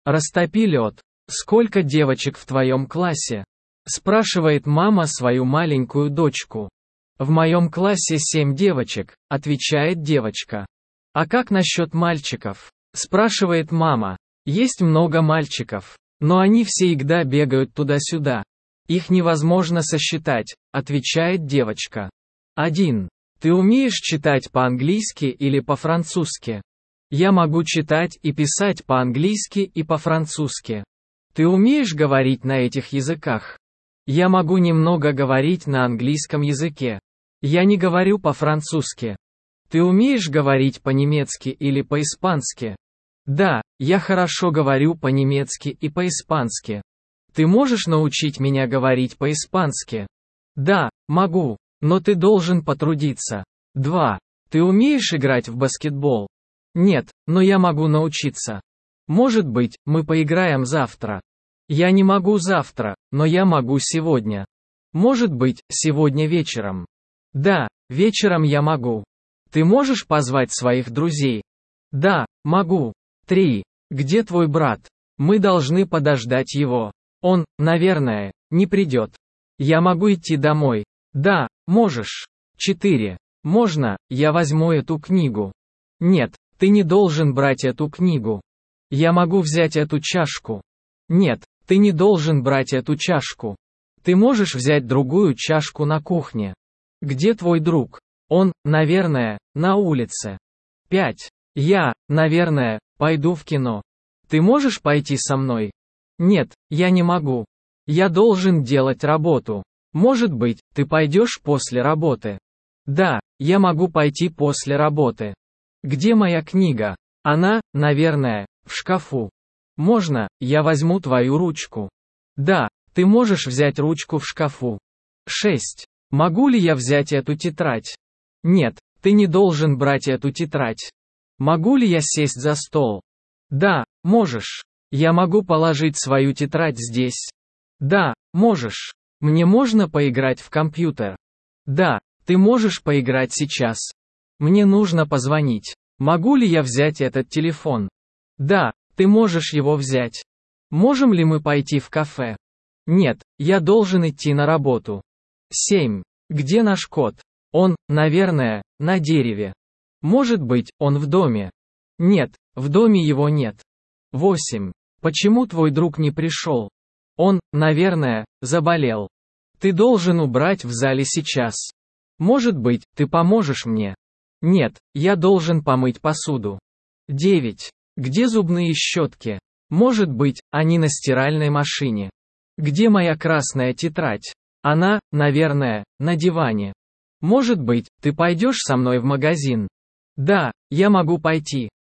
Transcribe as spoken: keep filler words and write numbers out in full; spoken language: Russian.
Растопи лед. Сколько девочек в твоем классе? Спрашивает мама свою маленькую дочку. В моем классе семь девочек, отвечает девочка. А как насчет мальчиков? Спрашивает мама. Есть много мальчиков, но они всегда бегают туда-сюда. Их невозможно сосчитать, отвечает девочка. один. Ты умеешь читать по-английски или по-французски? Я могу читать и писать по-английски и по-французски. Ты умеешь говорить на этих языках? Я могу немного говорить на английском языке. Я не говорю по-французски. Ты умеешь говорить по-немецки или по-испански? Да, я хорошо говорю по-немецки и по-испански. Ты можешь научить меня говорить по-испански? Да, могу, но ты должен потрудиться. два. Ты умеешь играть в баскетбол? Нет, но я могу научиться. Может быть, мы поиграем завтра. Я не могу завтра, но я могу сегодня. Может быть, сегодня вечером. Да, вечером я могу. Ты можешь позвать своих друзей? Да, могу. три. Где твой брат? Мы должны подождать его. Он, наверное, не придет. Я могу идти домой. Да, можешь. четыре. Можно, я возьму эту книгу? Нет, ты не должен брать эту книгу. Я могу взять эту чашку? Нет, ты не должен брать эту чашку. Ты можешь взять другую чашку на кухне. Где твой друг? Он, наверное, на улице. пять. Я, наверное, пойду в кино. Ты можешь пойти со мной? Нет, я не могу. Я должен делать работу. Может быть, ты пойдешь после работы? Да, я могу пойти после работы. Где моя книга? Она, наверное, в шкафу. Можно, я возьму твою ручку? Да, ты можешь взять ручку в шкафу. шесть. Могу ли я взять эту тетрадь? Нет, ты не должен брать эту тетрадь. Могу ли я сесть за стол? Да, можешь. Я могу положить свою тетрадь здесь. Да, можешь. Мне можно поиграть в компьютер? Да, ты можешь поиграть сейчас. Мне нужно позвонить. Могу ли я взять этот телефон? Да, ты можешь его взять. Можем ли мы пойти в кафе? Нет, я должен идти на работу. семь. Где наш кот? Он, наверное, на дереве. Может быть, он в доме? Нет, в доме его нет. восемь. Почему твой друг не пришел? Он, наверное, заболел. Ты должен убрать в зале сейчас. Может быть, ты поможешь мне? Нет, я должен помыть посуду. девять. Где зубные щетки? Может быть, они на стиральной машине. Где моя красная тетрадь? Она, наверное, на диване. Может быть, ты пойдешь со мной в магазин? Да, я могу пойти.